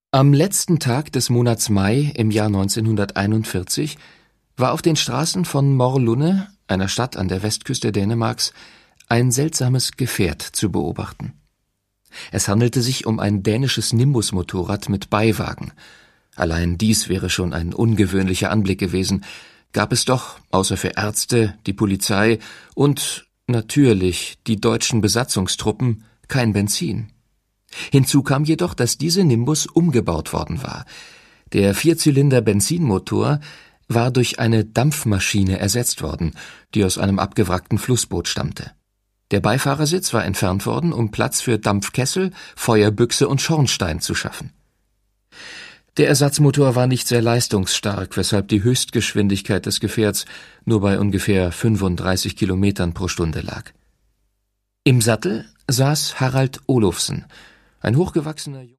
Am letzten Tag des Monats Mai im Jahr 1941 war auf den Straßen von Morlunne, einer Stadt an der Westküste Dänemarks, ein seltsames Gefährt zu beobachten. Es handelte sich um ein dänisches Nimbus-Motorrad mit Beiwagen. Allein dies wäre schon ein ungewöhnlicher Anblick gewesen, gab es doch, außer für Ärzte, die Polizei und natürlich die deutschen Besatzungstruppen, kein Benzin. Hinzu kam jedoch, dass diese Nimbus umgebaut worden war. Der Vierzylinder-Benzinmotor war durch eine Dampfmaschine ersetzt worden, die aus einem abgewrackten Flussboot stammte. Der Beifahrersitz war entfernt worden, um Platz für Dampfkessel, Feuerbüchse und Schornstein zu schaffen. Der Ersatzmotor war nicht sehr leistungsstark, weshalb die Höchstgeschwindigkeit des Gefährts nur bei ungefähr 35 Kilometern pro Stunde lag. Im Sattel saß Harald Olufsen, ein hochgewachsener